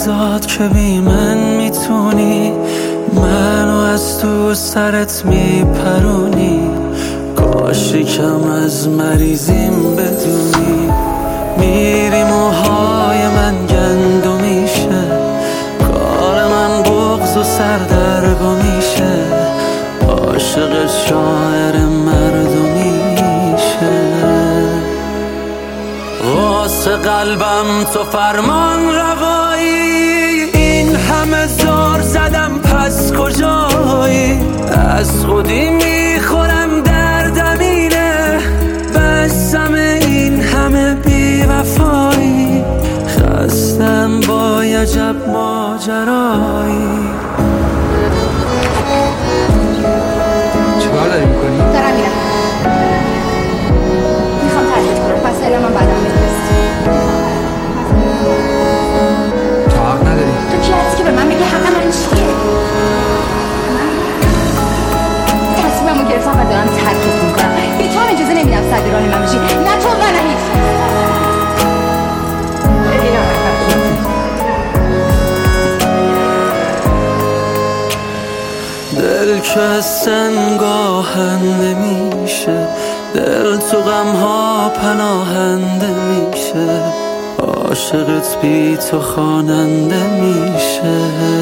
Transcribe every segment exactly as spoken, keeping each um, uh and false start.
لحظات که بی من میتونی منو از تو سرت میپرونی. کاش یکم از مریضیم بدونی. میری موهای من گندو میشه، کار من بغض و سردرگم میشه. عاشق شاعر مردمی میشه. واسه قلبم تو فرمان روایی، این همه زار زدم پس کجایی؟ از خودی میخورم دردم اینه، بسم این همه بی وفایی. خستم با عجب ماجرایی. چیکار داری میکنی؟ دارم میرم، میخوام ترجیح کنم. پس الا من بعدم بفرست. تو حق نداری. تو کی هستی که به من بگی حق من چیه؟ تصمیممو گرفتم و دارم ترکت میکنم. بی تو هم اجازه نمیدم سر راه من بشی. نه تو و نه هیچ. دل که از سنگ آهنده میشه، دل تو غمها پناهنده میشه. عاشقت بی تو خواننده میشه.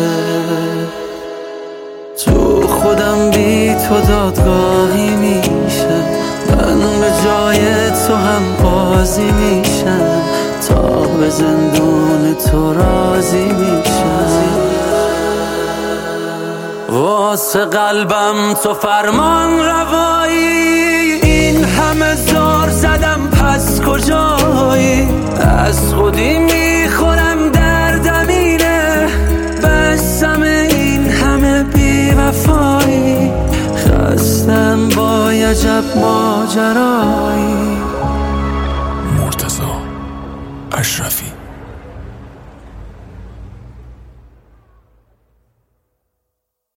تو خودم بی تو دادگاهی میشه. من به جای تو هم قاضی میشم، تا به زندون تو راضی میشم. واسه قلبم تو فرمان روایی، این همه زار زدم پس کجایی؟ از خودی میخورم دردم اینه، بسم این همه بی وفایی. خستم با عجب ماجرایی. مرتضی اشرفی.